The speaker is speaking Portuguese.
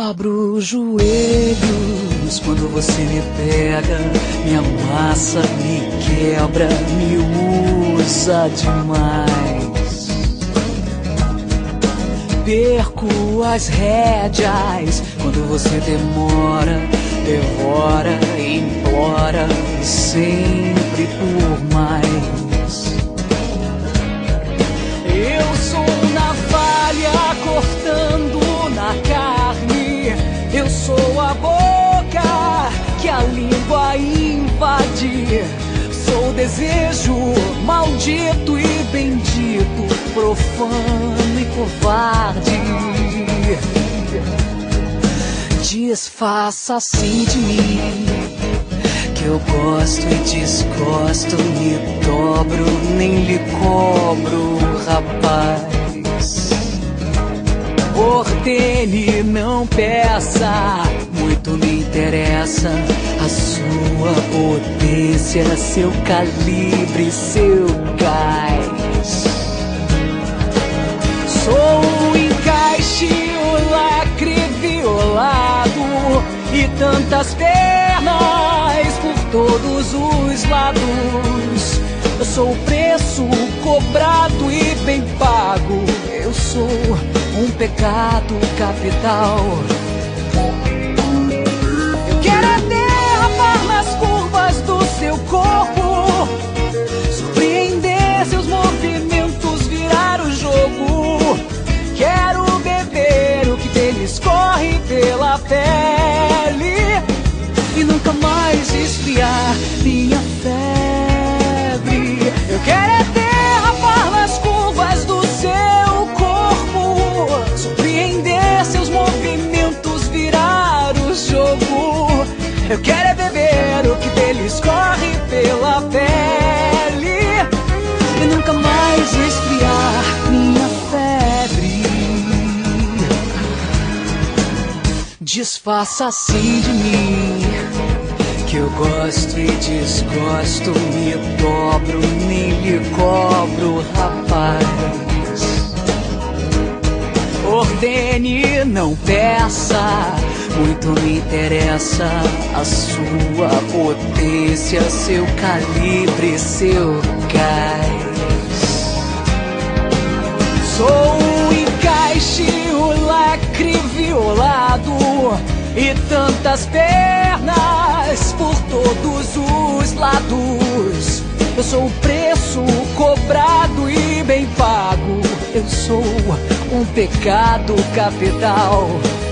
Dobro os joelhos quando você me pega, me amassa, me quebra, me usa demais. Perco as rédeas quando você demora, devora, implora, sempre por mais. Eu sou navalha cortando na carne, eu sou a boca que a língua invade. Sou desejo maldito e bendito, profano e covarde. Desfaça assim de mim, que eu gosto e desgosto, me dobro, nem lhe cobro, rapaz. Ordene, não peça, muito me interessa a sua potência, seu calibre, seu gás. Sou um encaixe, o lacre violado e tantas pernas por todos os lados. Eu sou o preço cobrado e bem pago. Eu sou um pecado capital. Eu quero é derrapar nas curvas do seu corpo, surpreender seus movimentos, virar o jogo. Quero beber o que deles corre pela pele e nunca mais esfriar minha febre. Eu quero é derrapar nas curvas do seu corpo, surpreender seus movimentos, virar o jogo. Eu quero é beber o que deles corre pela pele e nunca mais esfriar minha febre. Desfaça assim de mim, que eu gosto e desgosto, me dobro, nem lhe cobro, rapaz. Ordene, não peça, muito me interessa a sua potência, seu calibre, seu gás. Sou um encaixe, o lacre violado e tantas pernas por todos os lados. Eu sou o preço cobrado e bem pago. Eu sou um pecado capital.